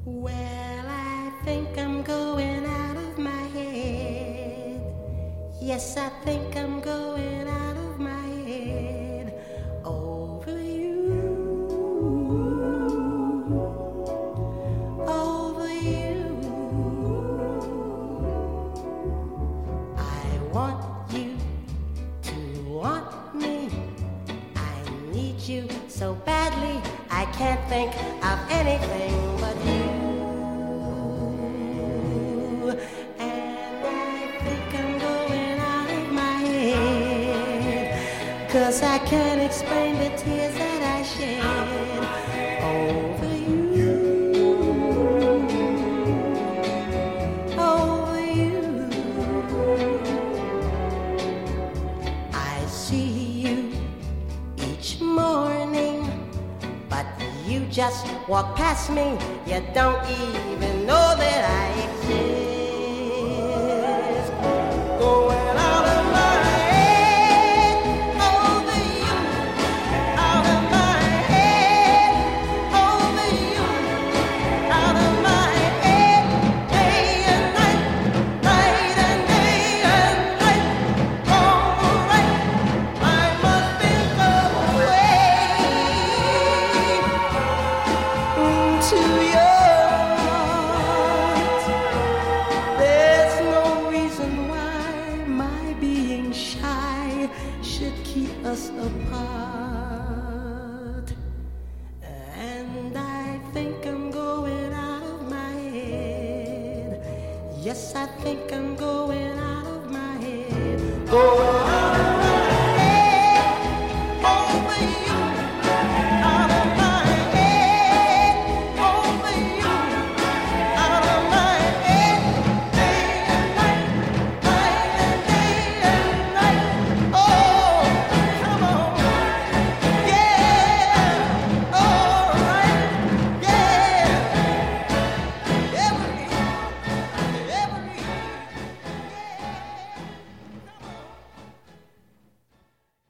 Well, I think I'm going out of my head. Yes, I think I'm going out of my head over you. Over you. I want you to want me. I need you so badly. I can't think of anything but you. And I think I'm going out of my head, 'cause I can't explain the tears that I shed over you. Over you. I see you each morning, but you just walk past me. You don't even know that I exist. Going out of my head over you. Out of my head over you. Out of my head day and night. Night and day and night. All right, I must think of a way to your heart. There's no reason why my being shy should keep us apart. And I think I'm going out of my head. Yes, I think I'm going out of my head. Going